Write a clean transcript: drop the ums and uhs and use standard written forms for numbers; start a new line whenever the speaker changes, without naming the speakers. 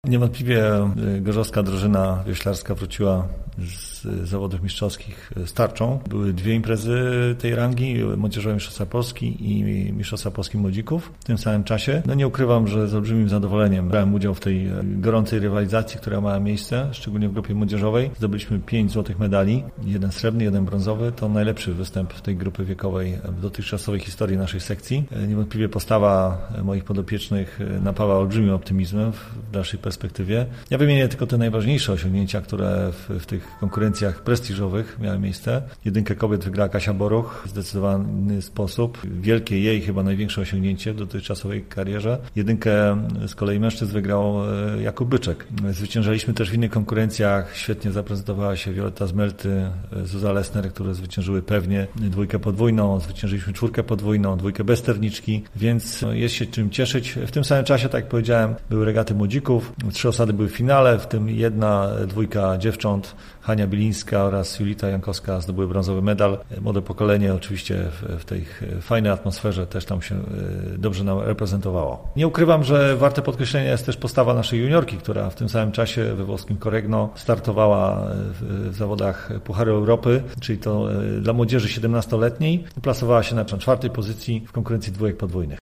Niewątpliwie gorzowska drużyna wioślarska wróciła z zawodów mistrzowskich z tarczą. Były dwie imprezy tej rangi, Młodzieżowe Mistrzostwa Polski i Mistrzostwa Polski Młodzików w tym samym czasie. Nie ukrywam, że z olbrzymim zadowoleniem brałem udział w tej gorącej rywalizacji, która miała miejsce, szczególnie w grupie młodzieżowej. Zdobyliśmy 5 złotych medali, 1 srebrny, 1 brązowy. To najlepszy występ w tej grupy wiekowej w dotychczasowej historii naszej sekcji. Niewątpliwie postawa moich podopiecznych napawa olbrzymim optymizmem w dalszej perspektywie. Ja wymienię tylko te najważniejsze osiągnięcia, które w tych konkurencjach prestiżowych miały miejsce. 1 kobiet wygrała Kasia Boruch w zdecydowany sposób. Wielkie jej, chyba największe osiągnięcie w dotychczasowej karierze. 1 z kolei mężczyzn wygrał Jakub Byczek. Zwyciężaliśmy też w innych konkurencjach. Świetnie zaprezentowała się Wioletta Zmelty, Zuza Lesner, które zwyciężyły pewnie 2 podwójną. Zwyciężyliśmy 4 podwójną, 2 bez sterniczki, więc jest się czym cieszyć. W tym samym czasie, tak jak powiedziałem, były regaty młodzików. 3 osady były w finale, w tym 1, 2 dziewcząt, Hania Bilińska oraz Julita Jankowska zdobyły brązowy medal. Młode pokolenie oczywiście w tej fajnej atmosferze też tam się dobrze nam reprezentowało. Nie ukrywam, że warte podkreślenia jest też postawa naszej juniorki, która w tym samym czasie we włoskim Corregno startowała w zawodach Pucharu Europy, czyli to dla młodzieży 17-letniej. Plasowała się na 4. pozycji w konkurencji dwójek podwójnych.